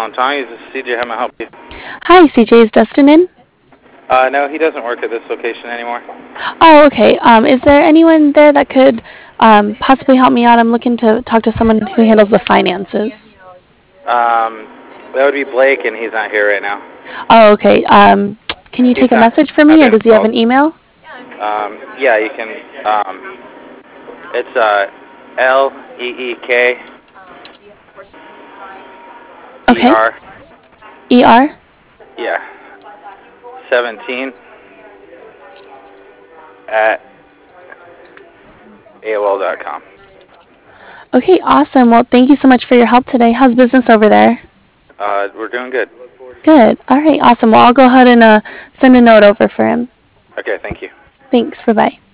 Tommy. This is CJ. How may I help you? Hi, CJ. Is Dustin in? No, he doesn't work at this location anymore. Oh, okay. Is there anyone there that could possibly help me out? I'm looking to talk to someone who handles the finances. That would be Blake, and he's not here right now. Oh, okay. Can you take a message for me, or does he have an email? Yeah, you can. It's LEEK. Okay. ER. ER? Yeah. 17 at AOL.com. Okay, awesome. Well, thank you so much for your help today. How's business over there? We're doing good. Good. All right, awesome. Well, I'll go ahead and send a note over for him. Okay, thank you. Thanks. Bye-bye.